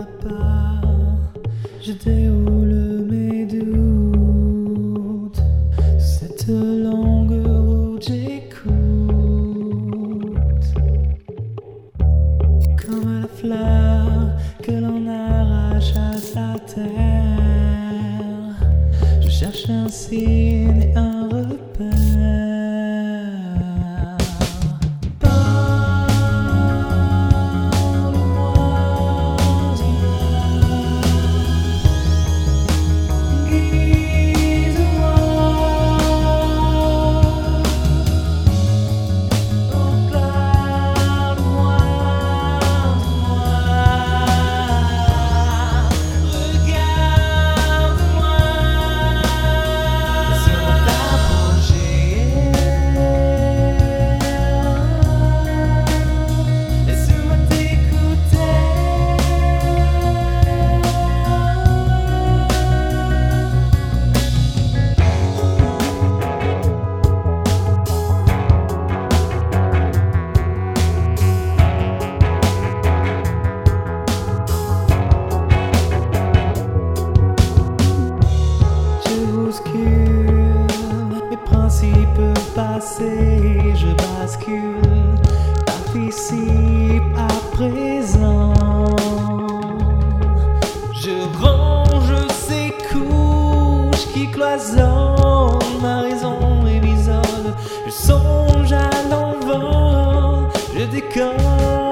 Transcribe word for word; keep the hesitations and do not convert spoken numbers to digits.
pas, je déroule mes doutes. Cette longue route j'écoute, comme la fleur que l'on arrache à sa terre. Je cherche un signe et un repère. Mes principes passés, je bascule, participe à présent. Je range ces couches qui cloisonnent ma raison et m'isole. Je songe à l'envol, je décolle.